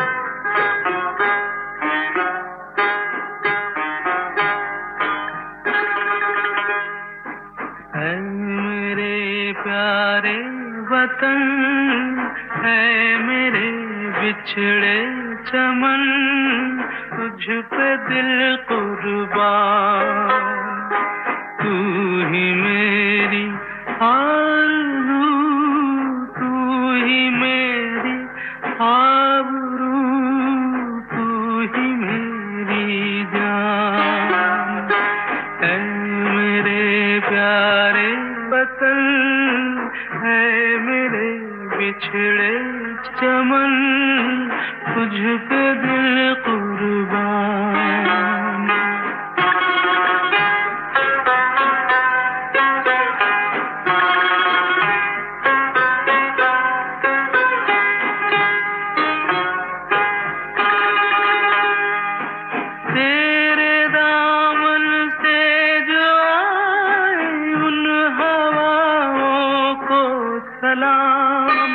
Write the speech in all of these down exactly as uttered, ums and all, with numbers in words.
है मेरे प्यारे वतन, है मेरे बिछड़े चमन, तुझ पे दिल कुर्बान। तू ही मेरी आरज़ू, तू ही मेरी आबरू, तू ही मेरी जान। है मेरे प्यारे वतन, है मेरे बिछड़े चमन, तुझ पे दिल कुर्बान। तेरे दामन से जो आए उन हवाओं को सलाम।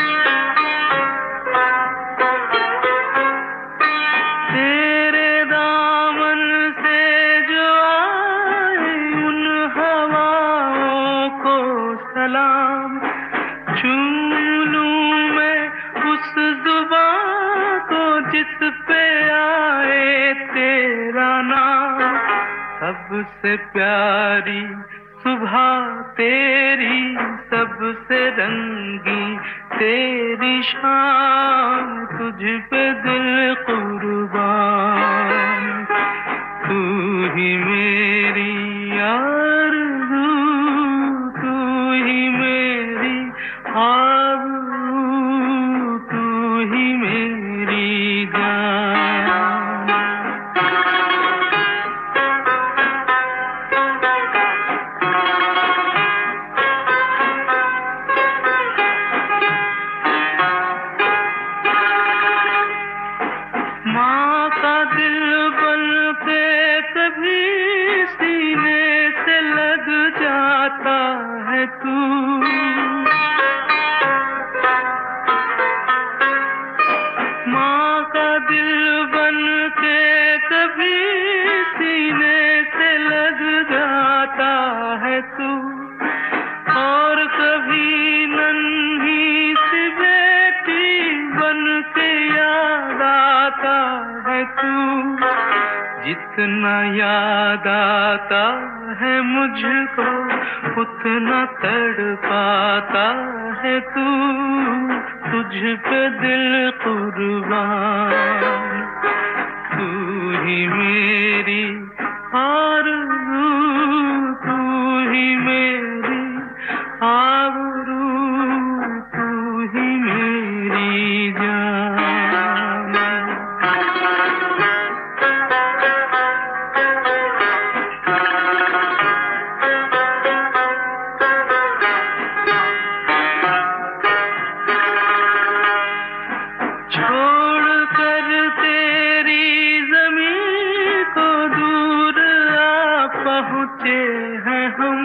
तेरे दामन से जो आए उन हवाओं को सलाम। चूम लूं मैं उस जुबां को जिस पे आए तेरा नाम। सबसे प्यारी सुबह तेरी, सबसे रंगी तेरी शाम, तुझ पे दिल कुर्बान। तू ही मेरी आरज़ू, तू ही मेरी आबरू, तू ही मेरी जान। माँ का दिल बन के कभी सीने से लग जाता है तू। माँ का दिल बन के कभी सीने से लग जाता है तू। और कभी नन्ही सी बेटी बन के याद आता है तू। जितना याद आता है मुझको उतना तड़पाता है तू। तुझ पे दिल कुर्बान। तू ही मेरी आरज़ू, तू ही मेरी आबरू, तू ही मेरी जान। छोड़ कर तेरी ज़मीं को दूर आ पहुँचे हैं हम।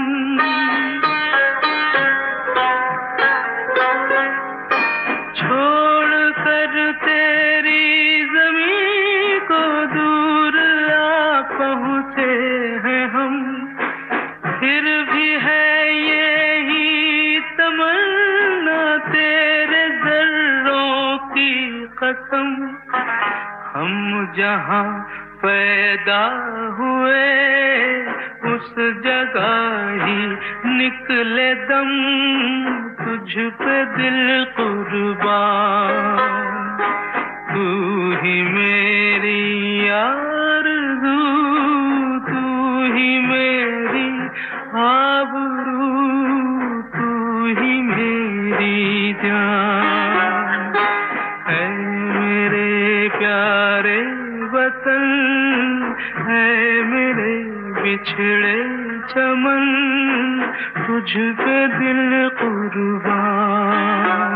छोड़ कर तेरी ज़मीं को दूर आ पहुँचे हैं हम। फिर भी है यही तमन्ना तेरे ज़र्रों की कसम। हम जहाँ पैदा हुए उस जगह ही निकले दम। तुझ पे दिल कुर्बान। तू ही मेरी आरज़ू, तू ही मेरी आबरू, तू ही मेरी जान। है मेरे प्यारे वतन, है मेरे बिछड़े चमन, तुझ पे दिल कुर्बान।